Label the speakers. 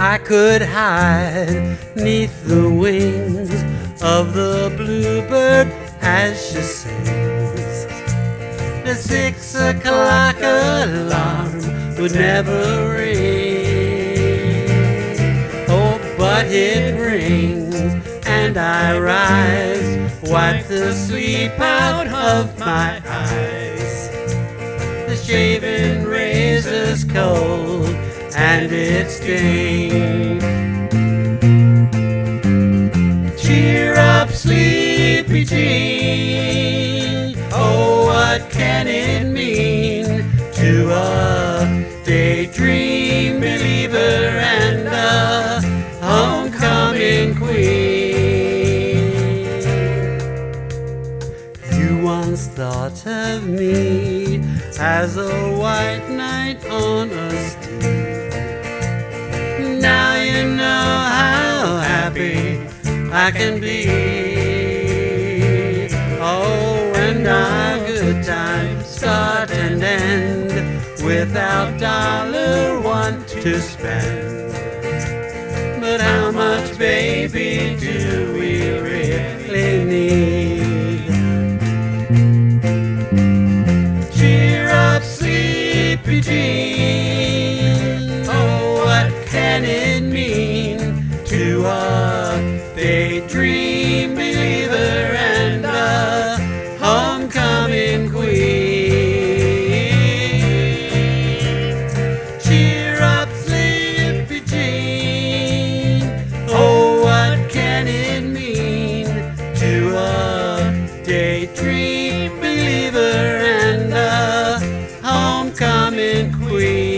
Speaker 1: I could hide neath the wings of the bluebird as she sings. The 6 o'clock alarm would never ring. Oh, but it rings and I rise, wipe the sleep out of my eyes. The shaving razor's cold and it stings. Cheer up, sleepy Jean. Oh, what can it mean to a daydream believer and a homecoming queen? You once thought of me as a white knight on a steed. Now you know how happy I can be. Oh, and our good times start and end without $1 to spend. But how much, baby, do we really need? Cheer up, sleepy Jean. Oh, what can it mean to a daydream believer and a homecoming queen? Cheer up, sleepy Jean. Oh, what can it mean to a daydream believer and a homecoming queen?